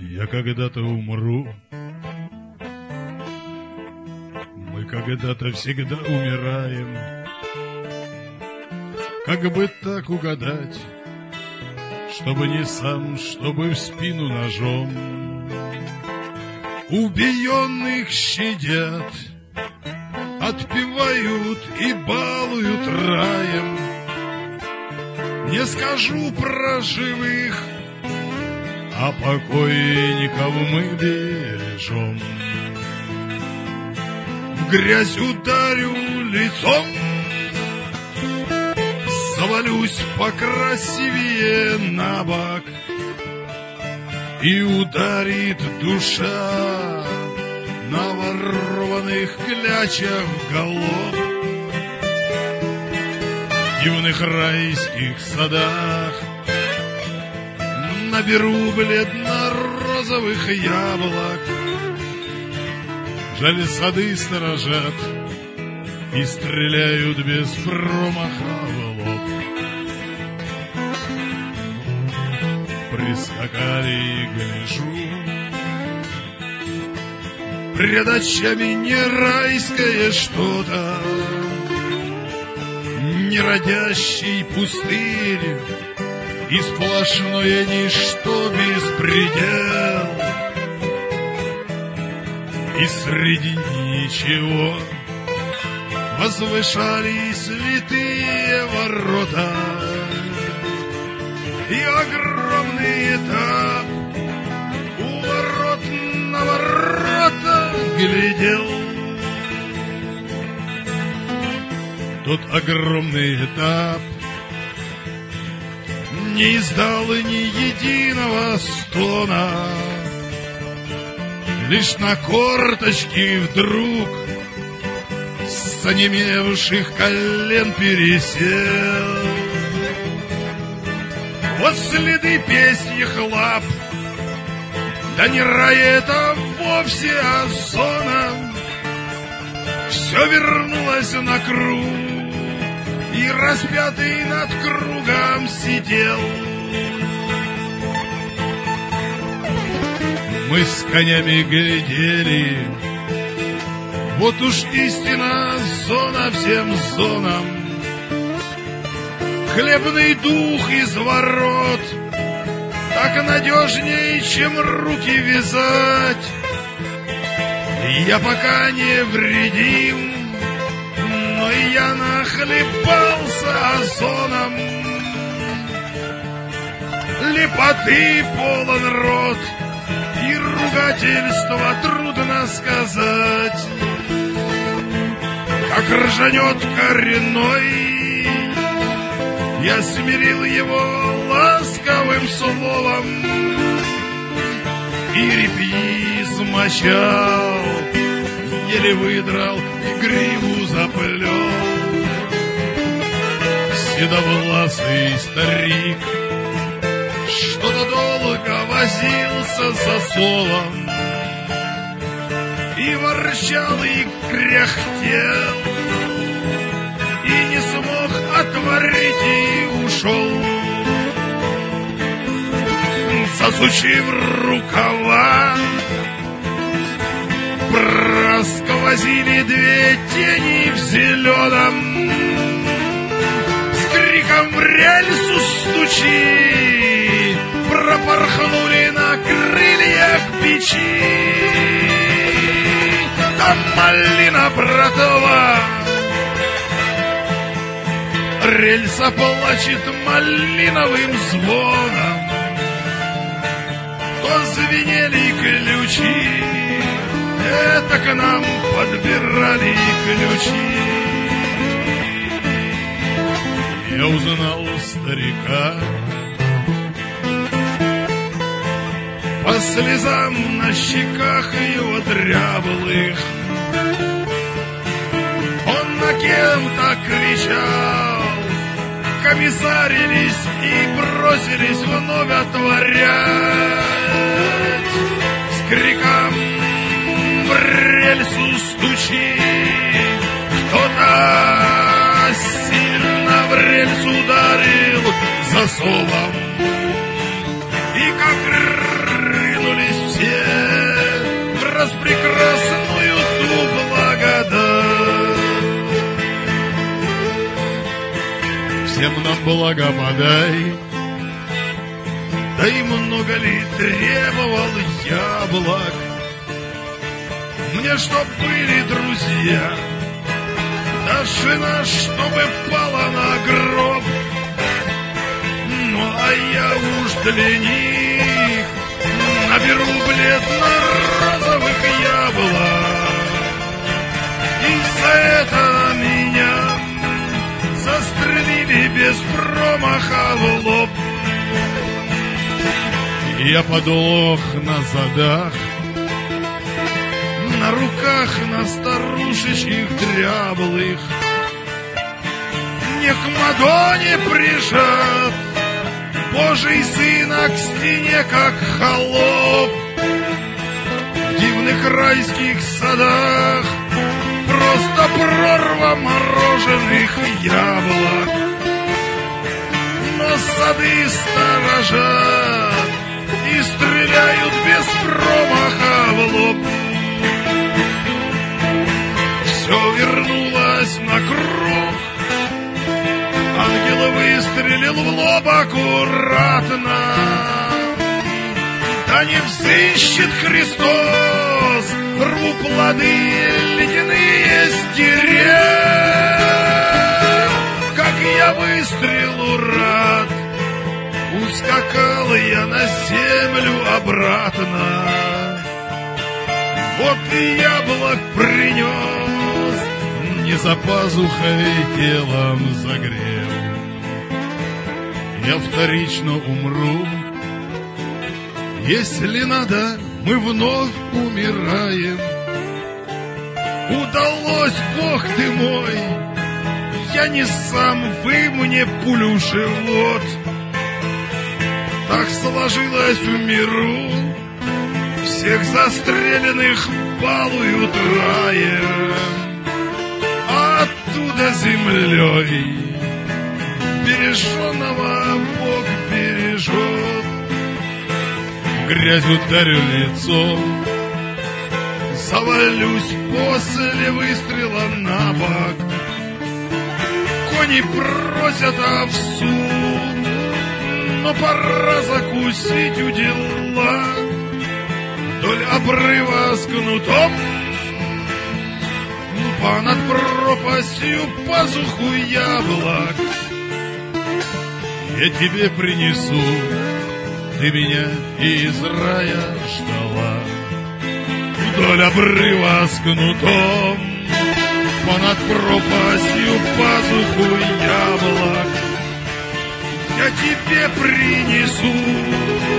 Я когда-то умру. Мы когда-то всегда умираем. Как бы так угадать, чтобы не сам, чтобы в спину ножом. Убиенных щадят, отпевают и балуют раем. Не скажу про живых, а покойников мы бережем. В грязь ударю лицом, завалюсь покрасивее на бок, и ударит душа на ворованных клячах голов. В дивных райских садах наберу бледно-розовых яблок. Жаль, сады сторожат и стреляют без промаха в лоб. Прискакали и гляжу, пред очами не райское что-то, неродящий пустырь и сплошное ничто, беспредел. И среди ничего возвышались литые ворота, и огромный этап у ворот на ворота глядел. Тот огромный этап не издал ни единого стона, лишь на корточки вдруг с онемевших колен пересел. Вот следы песних лап, да не рай это вовсе, а зона. Все вернулось на круг, и распятый над кругом сидел. Мы с конями глядели, вот уж истина зона всем зонам. Хлебный дух из ворот так надежней, чем руки вязать. Я пока не вредим, но я нахлебался озоном. Лепоты полон рот, и ругательства трудно сказать. Как ржанет коренной, я смирил его ласковым словом, и репьи смочал, еле выдрал и гриву заплел. Седовласый старик что-то долго возился за словом, и ворчал, и кряхтел, и не смог отворить, и ушел. Засучив рукава, просквозили две тени в зеленом. С криком в рельсу стучи, пропорхнули на крыльях печи. Там малина, братова, рельса плачет малиновым звоном. То звенели ключи, это к нам подбирали ключи. Я узнал старика по слезам на щеках его дряблых. Он на кем-то кричал, комиссарились и бросились вновь отворять. С криком в рельсу стучи, кто-то сильно в рельсу ударил засовом. И как рынулись нам благо подай. Да и много ли требовал яблок мне, чтоб были друзья, да жена, чтобы пала на гроб. Ну, а я уж для них наберу бледно-розовых яблок, и за это меня застрелили без промаха в лоб. Я подох на задах, на руках, на старушечьих дряблых, не к Мадоне прижат, Божий сына к стене, как холоп. В дивных райских садах просто прорва мороженых яблок, но сады сторожат и стреляют без промаха в лоб. Все вернулось на круг, ангел выстрелил в лоб аккуратно. Да не взыщет Христос, рву плоды ледяные с дерев. Как я выстрелу рад, ускакал я на землю обратно. Вот и яблок принес, не за пазухой телом загрел. Я вторично умру, если надо, мы вновь умираем. Удалось, Бог ты мой, я не сам, вы мне пулю в живот. Так сложилось в миру, всех застреленных балуют раем, а оттуда землей береженного Бог бережет. Грязь ударю лицом, завалюсь после выстрела на бок. Кони просят овсу, но пора закусить удила. Вдоль обрыва с кнутом, понад пропастью пазуху яблок я тебе принесу, ты меня из рая ждала. Вдоль обрыва с кнутом, понад пропастью пазуху яблок я тебе принесу.